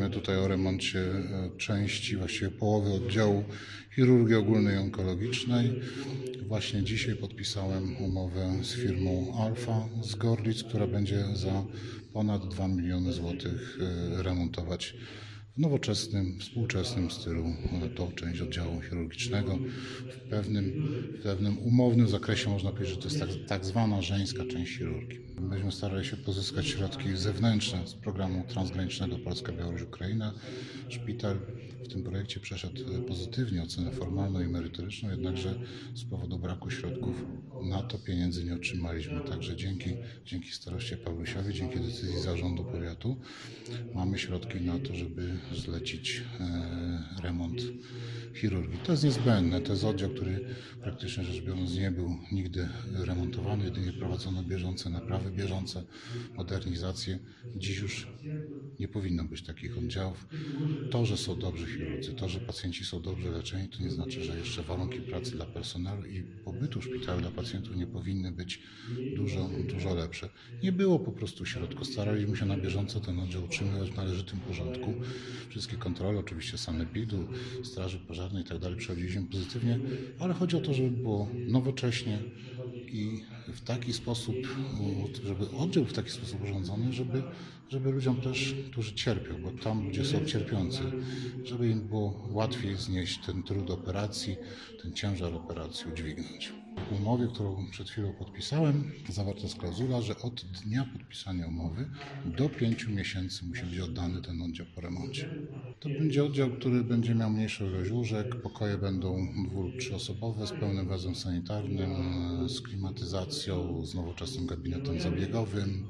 Mówimy tutaj o remoncie części, właściwie połowy oddziału chirurgii ogólnej i onkologicznej. Właśnie dzisiaj podpisałem umowę z firmą Alfa z Gorlic, która będzie za ponad 2 miliony złotych remontować w nowoczesnym, współczesnym stylu tą część oddziału chirurgicznego. W pewnym umownym zakresie można powiedzieć, że to jest tak zwana żeńska część chirurgii. Będziemy starali się pozyskać środki zewnętrzne z programu transgranicznego Polska-Białoruś-Ukraina. Szpital w tym projekcie przeszedł pozytywnie ocenę formalną i merytoryczną, jednakże z powodu braku środków na to pieniędzy nie otrzymaliśmy. Także dzięki staroście Pawlusiowi, dzięki decyzji zarządu powiatu mamy środki na to, żeby zlecić remont chirurgii. To jest niezbędne. To jest oddział, który praktycznie rzecz biorąc nie był nigdy remontowany, jedynie prowadzono bieżące naprawy, bieżące modernizacje. Dziś już nie powinno być takich oddziałów. To, że są dobrzy chirurdzy, to, że pacjenci są dobrze leczeni, to nie znaczy, że jeszcze warunki pracy dla personelu i pobytu w szpitalu dla pacjentów nie powinny być dużo lepsze. Nie było po prostu środków. Staraliśmy się na bieżąco ten oddział utrzymywać w należytym porządku. Wszystkie kontrole, oczywiście sanepidu, straży pożarnej i tak dalej przechodziliśmy pozytywnie, ale chodzi o to, żeby było nowocześnie i w taki sposób, żeby oddział był w taki sposób urządzony, żeby ludziom też, którzy cierpią, bo tam ludzie są cierpiący, żeby im było łatwiej znieść ten trud operacji, ten ciężar operacji udźwignąć. W umowie, którą przed chwilą podpisałem, zawarta jest klauzula, że od dnia podpisania umowy do 5 miesięcy musi być oddany ten oddział po remoncie. To będzie oddział, który będzie miał mniejszą ilość łóżek, pokoje będą 2- lub 3-osobowe z pełnym węzłem sanitarnym, z klimatyzacją, z nowoczesnym gabinetem zabiegowym,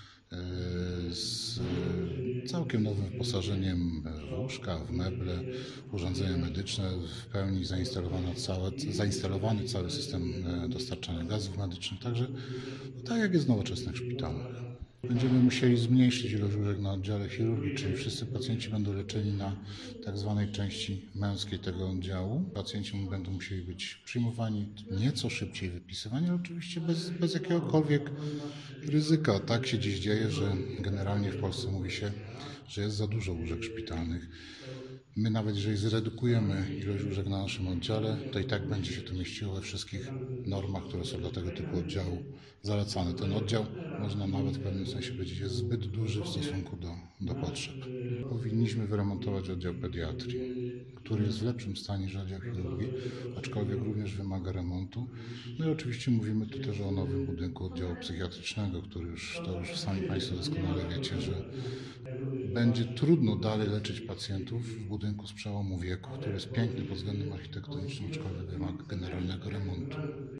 z całkiem nowym wyposażeniem w łóżka, w meble, urządzenia medyczne, w pełni zainstalowany cały system dostarczania gazów medycznych, także tak jak jest w nowoczesnych szpitalach. Będziemy musieli zmniejszyć ilość łóżek na oddziale chirurgii, czyli wszyscy pacjenci będą leczeni na tak zwanej części męskiej tego oddziału. Pacjenci będą musieli być przyjmowani nieco szybciej wypisywani, ale oczywiście bez jakiegokolwiek ryzyka. Tak się dziś dzieje, że generalnie w Polsce mówi się, że jest za dużo łóżek szpitalnych. My nawet jeżeli zredukujemy ilość łóżek na naszym oddziale, to i tak będzie się to mieściło we wszystkich normach, które są dla tego typu oddziału zalecane. Ten oddział, można nawet w pewnym sensie powiedzieć, jest zbyt duży w stosunku do potrzeb. Powinniśmy wyremontować oddział pediatrii, który jest w lepszym stanie niż oddział chirurgii, aczkolwiek również wymaga remontu. No i oczywiście mówimy tu też o nowym budynku oddziału psychiatrycznego, który już sami Państwo doskonale wiecie, że będzie trudno dalej leczyć pacjentów w budynku z przełomu wieku, który jest piękny pod względem architektonicznym, aczkolwiek wymaga generalnego remontu.